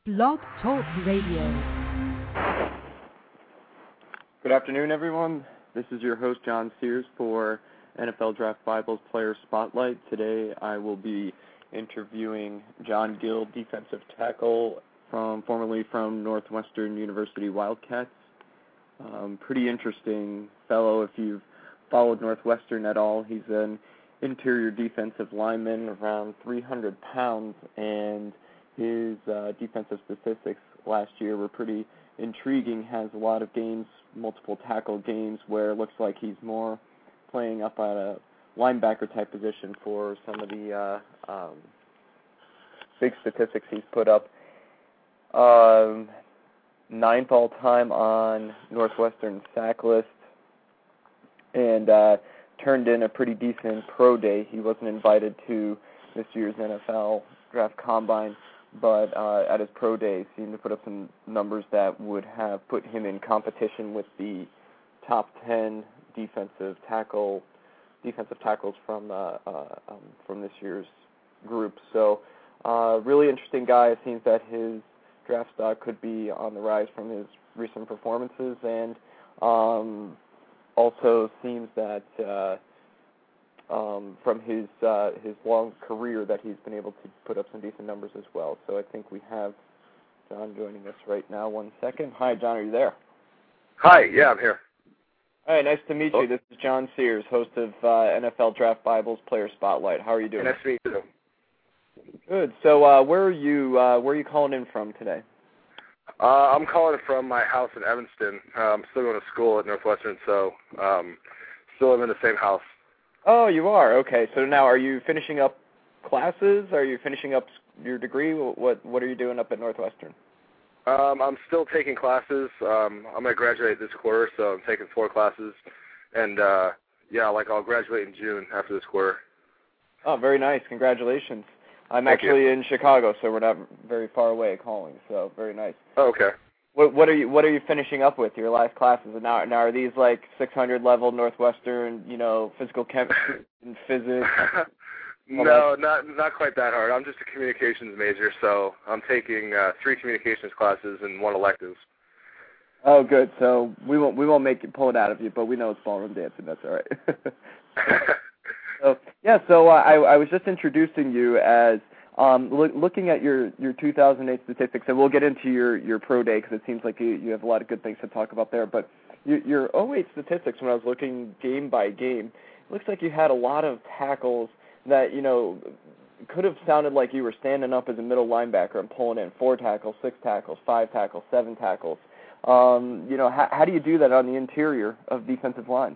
Blog Talk Radio. Good afternoon, everyone. This is your host, John Sears, for NFL Draft Bibles Player Spotlight. Today I will be interviewing John Gill, defensive tackle formerly from Northwestern University Wildcats. Pretty interesting fellow if you've followed Northwestern at all. He's an interior defensive lineman, around 300 pounds, and his defensive statistics last year were pretty intriguing. Has a lot of games, multiple tackle games, where it looks like he's more playing up at a linebacker type position for some of the big statistics he's put up. 9th all-time on Northwestern sack list, and turned in a pretty decent pro day. He wasn't invited to this year's NFL Draft Combine, but at his pro day seemed to put up some numbers that would have put him in competition with the top 10 defensive tackles from this year's group. So really interesting guy. It seems that his draft stock could be on the rise from his recent performances, and also seems that from his long career that he's been able to put up some decent numbers as well. So I think we have John joining us right now. 1 second. Hi, John, are you there? Hi, yeah, I'm here. All right, nice to meet you. This is John Sears, host of NFL Draft Bibles Player Spotlight. How are you doing? Nice to meet you. Good. So where are you calling in from today? I'm calling from my house in Evanston. I'm still going to school at Northwestern, so still live in the same house. Oh, you are? Okay. So now are you finishing up classes? Are you finishing up your degree? What are you doing up at Northwestern? I'm still taking classes. I'm going to graduate this quarter, so I'm taking 4 classes. And, I'll graduate in June after this quarter. Oh, very nice. Congratulations. I'm Thank actually you. in Chicago, so we're not very far away calling, so very nice. Oh, okay. What are you finishing up with, your last classes? And now are these like 600 level Northwestern, physical chemistry and physics? No, not quite that hard. I'm just a communications major, so I'm taking 3 communications classes and 1 elective. Oh, good. So we won't make you pull it out of you, but we know it's ballroom dancing. That's all right. So I was just introducing you as looking at your 2008 statistics, and we'll get into your pro day because it seems like you have a lot of good things to talk about there. But your 08 statistics, when I was looking game by game, it looks like you had a lot of tackles that could have sounded like you were standing up as a middle linebacker and pulling in 4 tackles, 6 tackles, 5 tackles, 7 tackles. How do you do that on the interior of defensive line?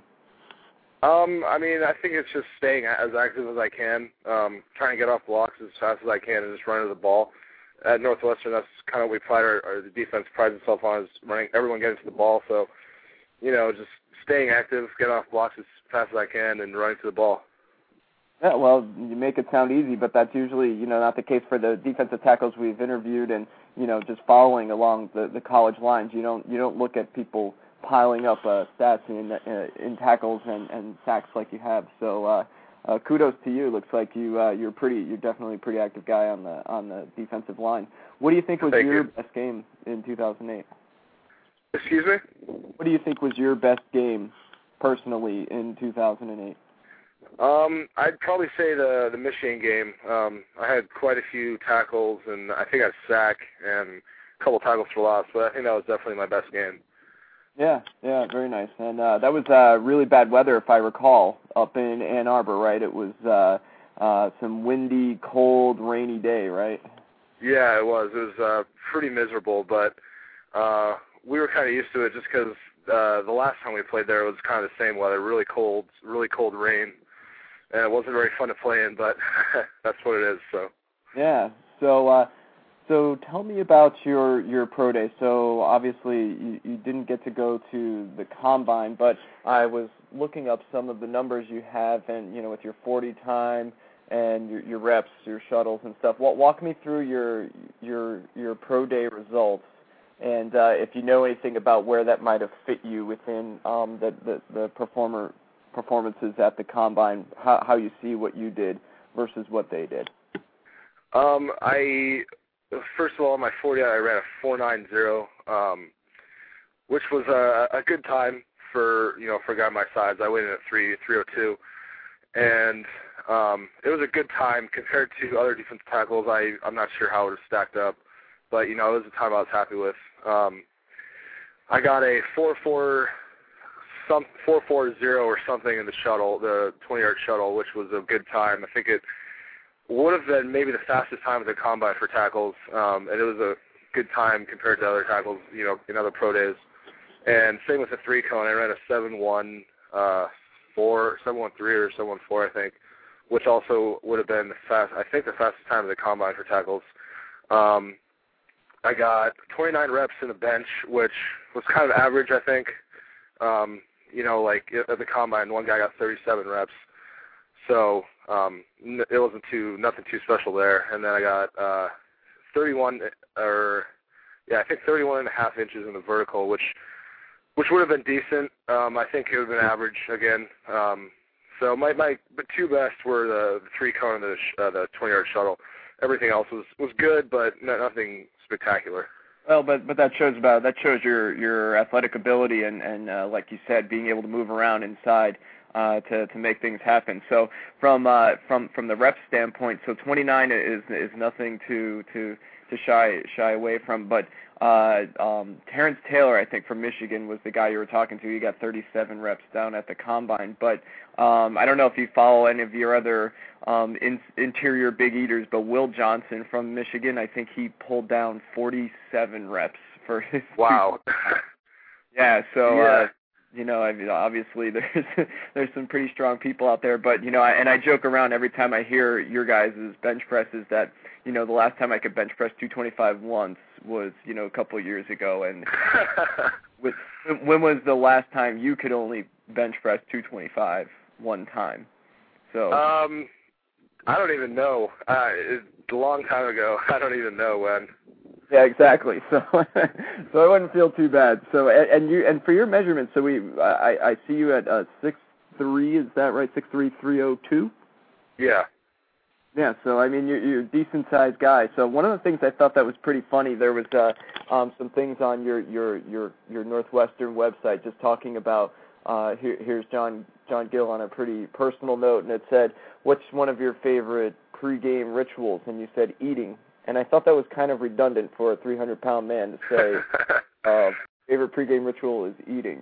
I think it's just staying as active as I can, trying to get off blocks as fast as I can and just run to the ball. At Northwestern, that's kind of what we pride the defense prides itself on, is running, everyone getting to the ball. So, just staying active, getting off blocks as fast as I can, and running to the ball. Yeah, well, you make it sound easy, but that's usually, not the case for the defensive tackles we've interviewed, and, just following along the college lines. You don't look at people piling up stats in tackles and sacks like you have. So kudos to you. Looks like you're definitely a pretty active guy on the defensive line. What do you think was your best game in 2008? Excuse me? What do you think was your best game personally in 2008? I'd probably say the Michigan game. I had quite a few tackles, and I think I had a sack and a couple tackles for loss, but I think that was definitely my best game. Yeah, very nice. And that was really bad weather, if I recall, up in Ann Arbor, right? It was some windy, cold, rainy day, right? Yeah, it was. It was pretty miserable, but we were kind of used to it just because the last time we played there was kind of the same weather, really cold rain, and it wasn't very fun to play in, but that's what it is. So. Yeah. So tell me about your pro day. So obviously you didn't get to go to the combine, but I was looking up some of the numbers you have, and with your 40 time and your reps, your shuttles and stuff. Walk me through your pro day results, and if you know anything about where that might have fit you within the performances at the combine, how you see what you did versus what they did. first of all, my 40 I ran a 4.90, which was a good time for a guy my size. I weighed in at 302, and it was a good time compared to other defensive tackles. I'm not sure how it would have stacked up, but it was a time I was happy with. I got a 4.40 or something in the shuttle, the 20-yard shuttle, which was a good time. I think it would have been maybe the fastest time at the combine for tackles, and it was a good time compared to other tackles, in other pro days. And same with the 3-cone. I ran a 7.13 or 7.14, I think, which also would have been the fastest time at the combine for tackles. I got 29 reps in the bench, which was kind of average, I think. Like at the combine, one guy got 37 reps, so it wasn't nothing too special there. And then I got 31 and a half inches in the vertical, which would have been decent. I think it would have been average again. So my but two best were the 3-cone and the 20-yard shuttle. Everything else was good, but nothing spectacular. Well, but that shows your athletic ability and like you said, being able to move around inside to make things happen. So from the rep standpoint, so 29 is nothing to shy away from. But Terrence Taylor, I think from Michigan, was the guy you were talking to. He got 37 reps down at the combine. But I don't know if you follow any of your other interior big eaters, but Will Johnson from Michigan, I think he pulled down 47 reps for his. Wow. Yeah. So. Yeah. Obviously there's some pretty strong people out there, but and I joke around every time I hear your guys' bench presses that the last time I could bench press 225 once was a couple of years ago, and when was the last time you could only bench press 225 one time? So I don't even know. It's a long time ago. I don't even know when. Yeah, exactly. So I wouldn't feel too bad. So and for your measurements, so I see you at 6'3", is that right? 6'3", 302? Yeah. Yeah, so I mean you're a decent sized guy. So one of the things I thought that was pretty funny, there was some things on your Northwestern website just talking about here's John Gill on a pretty personal note, and it said, "What's one of your favorite pregame rituals?" And you said eating. And I thought that was kind of redundant for a 300-pound man to say favorite pregame ritual is eating.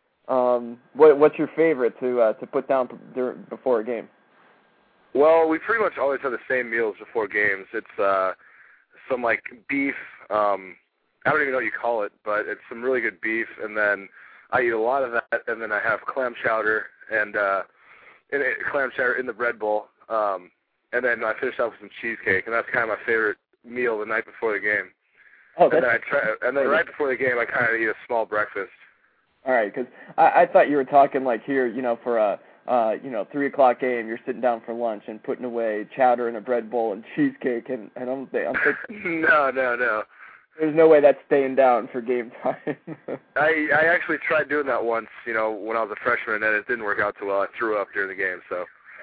What's your favorite to put down before a game? Well, we pretty much always have the same meals before games. It's some like beef. I don't even know what you call it, but it's some really good beef, and then I eat a lot of that, and then I have clam chowder and clam chowder in the bread bowl, and then I finish off with some cheesecake, and that's kind of my favorite meal the night before the game. Oh, and then right before the game, I kind of eat a small breakfast. All right, because I thought you were talking like here, for a 3:00 game, you're sitting down for lunch and putting away chowder in a bread bowl and cheesecake, and I'm thinking, No. There's no way that's staying down for game time. I actually tried doing that once, when I was a freshman, and it didn't work out too well. I threw up during the game, so.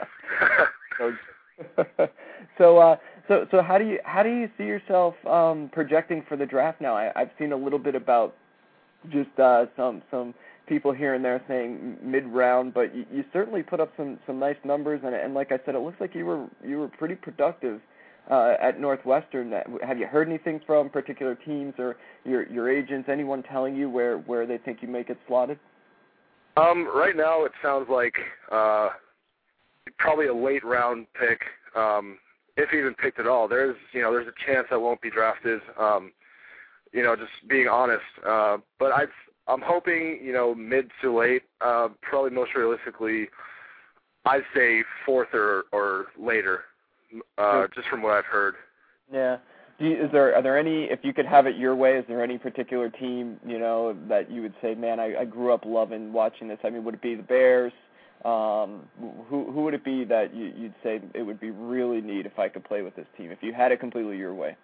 So how do you see yourself projecting for the draft now? I've seen a little bit about just some people here and there saying mid-round, but you certainly put up some nice numbers, and like I said, it looks like you were pretty productive at Northwestern. Have you heard anything from particular teams or your agents? Anyone telling you where they think you may get slotted? Right now, it sounds like probably a late round pick. If even picked at all, there's a chance I won't be drafted. Just being honest. But I'm hoping, mid to late. Probably most realistically, I'd say fourth or later. Just from what I've heard. Yeah. Are there any? If you could have it your way, is there any particular team that you would say, man, I grew up loving watching this? I mean, would it be the Bears? Who would it be that you'd say it would be really neat if I could play with this team, if you had it completely your way?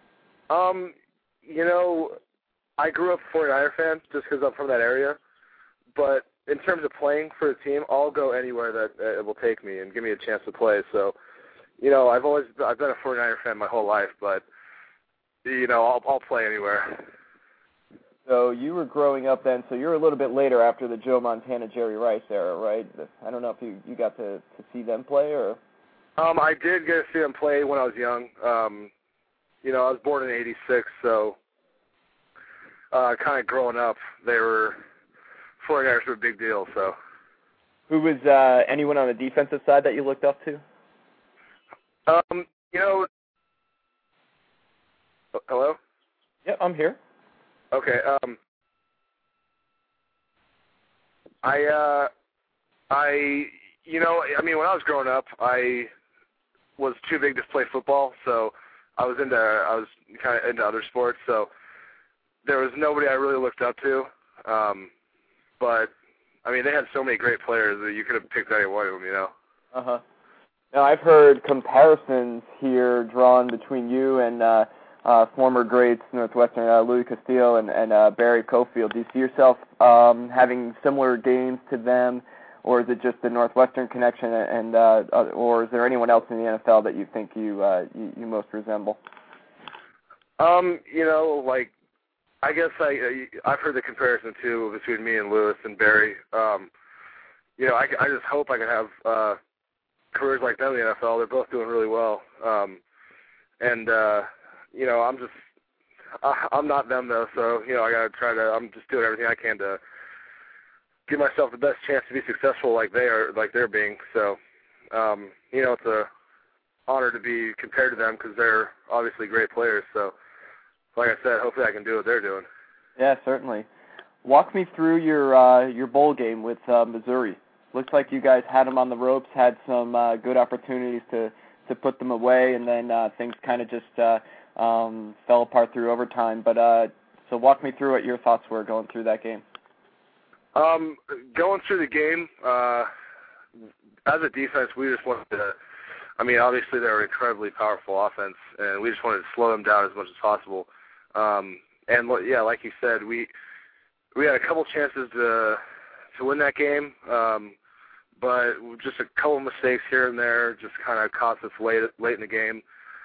I grew up a 49er fan just because I'm from that area. But in terms of playing for the team, I'll go anywhere that it will take me and give me a chance to play. So, I've been a 49er fan my whole life, but I'll play anywhere. So you were growing up then, so you're a little bit later after the Joe Montana, Jerry Rice era, right? I don't know if you got to see them play or... I did get to see them play when I was young. I was born in '86, so kind of growing up, 49ers were a big deal, so. Who was anyone on the defensive side that you looked up to? Hello? Yep, I'm here. Okay, when I was growing up, I was too big to play football, so I was kind of into other sports, so there was nobody I really looked up to, but, they had so many great players that you could have picked any one of them, Uh-huh. Now, I've heard comparisons here drawn between you and former greats, Northwestern, Louis Castillo and Barry Cofield. Do you see yourself having similar games to them, or is it just the Northwestern connection, and or is there anyone else in the NFL that you think you most resemble? I guess I've heard the comparison too between me and Lewis and Barry. I just hope I can have careers like them in the NFL. They're both doing really well, I'm not them though, so I gotta try to. I'm just doing everything I can to give myself the best chance to be successful like they're being. So, it's a honor to be compared to them because they're obviously great players. So, like I said, hopefully I can do what they're doing. Yeah, certainly. Walk me through your bowl game with Missouri. Looks like you guys had them on the ropes, had some good opportunities to put them away, and then things kind of just fell apart through overtime. But so walk me through what your thoughts were going through that game. Going through the game, as a defense, we just wanted to. Obviously they're an incredibly powerful offense, and we just wanted to slow them down as much as possible. Like you said, we had a couple chances to win that game, but just a couple mistakes here and there just kind of cost us late in the game.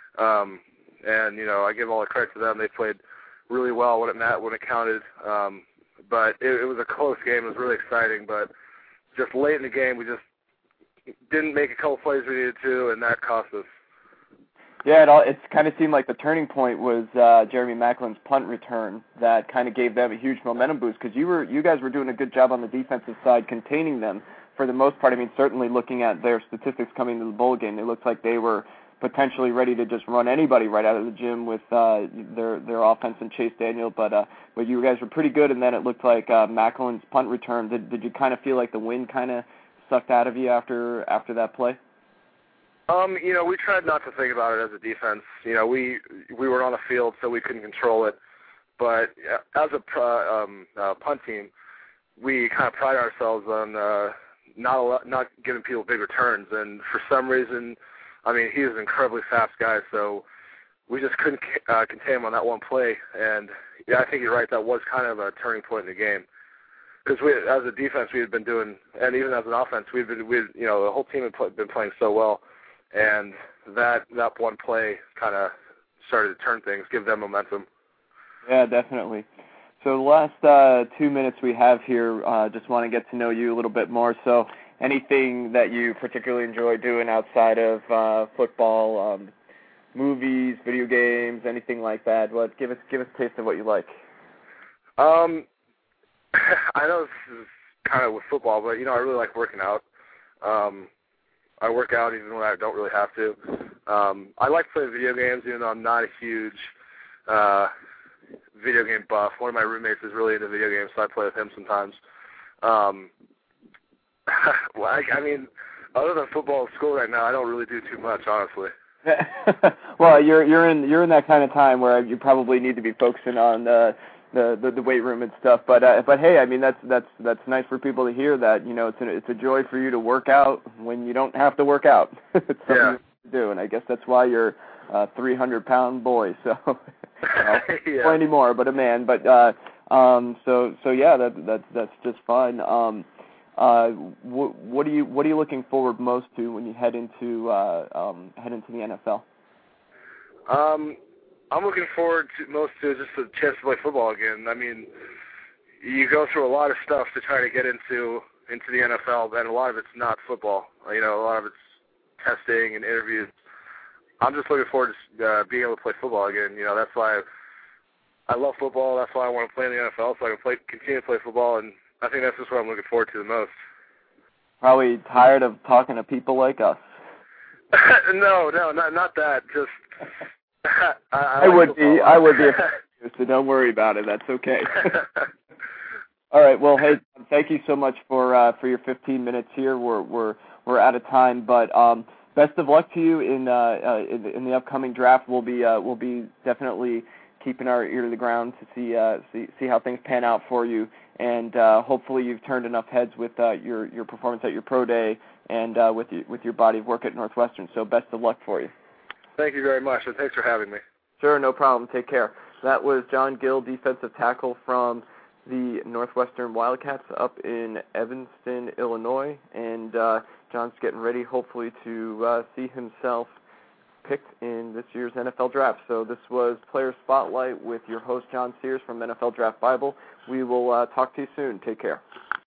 I give all the credit to them. They played really well when it counted. But it was a close game. It was really exciting, but just late in the game, we just didn't make a couple plays we needed to, and that cost us. Yeah, it kind of seemed like the turning point was Jeremy Maclin's punt return that kind of gave them a huge momentum boost because you guys were doing a good job on the defensive side containing them for the most part. Certainly looking at their statistics coming to the bowl game, it looked like they were potentially ready to just run anybody right out of the gym with their offense and Chase Daniel, but you guys were pretty good, and then it looked like Maclin's punt return. Did you kind of feel like the wind kind of sucked out of you after that play? We tried not to think about it as a defense. We were on the field, so we couldn't control it. But as a punt team, we kind of pride ourselves on not giving people big returns. And for some reason, he was an incredibly fast guy, so we just couldn't contain him on that one play. And I think you're right. That was kind of a turning point in the game. Because as a defense, we had been doing, and even as an offense, the whole team had been playing so well. And that one play kind of started to turn things, give them momentum. Yeah, definitely. So the last 2 minutes we have here, just want to get to know you a little bit more. So anything that you particularly enjoy doing outside of football, movies, video games, anything like that? Give us a taste of what you like. I know this is kind of with football, but, I really like working out. I work out even when I don't really have to. I like playing video games, even though I'm not a huge video game buff. One of my roommates is really into video games, so I play with him sometimes. Other than football at school right now, I don't really do too much, honestly. Well, you're in that kind of time where you probably need to be focusing on the weight room and stuff, but hey, that's nice for people to hear that it's a joy for you to work out when you don't have to work out. It's something you do, and I guess that's why you're a 300-pound boy. So yeah. Plenty more, but a man. But so yeah, that's just fine. What are you looking forward most to when you head into the NFL? I'm looking forward to just a chance to play football again. I mean, you go through a lot of stuff to try to get into the NFL, and a lot of it's not football. You know, a lot of it's testing and interviews. I'm just looking forward to being able to play football again. You know, that's why I love football. That's why I want to play in the NFL, so I can continue to play football, and I think that's just what I'm looking forward to the most. Probably tired of talking to people like us. No, not that. Just I would be, so don't worry about it. That's okay. All right. Well, hey, thank you so much for your 15 minutes here. We're out of time, but best of luck to you in the upcoming draft. We'll be definitely keeping our ear to the ground to see how things pan out for you, and hopefully you've turned enough heads with your performance at your pro day and with your body of work at Northwestern. So best of luck for you. Thank you very much, and thanks for having me. Sure, no problem. Take care. That was John Gill, defensive tackle from the Northwestern Wildcats up in Evanston, Illinois, and John's getting ready, hopefully, to see himself picked in this year's NFL Draft. So this was Player Spotlight with your host, John Sears from NFL Draft Bible. We will talk to you soon. Take care.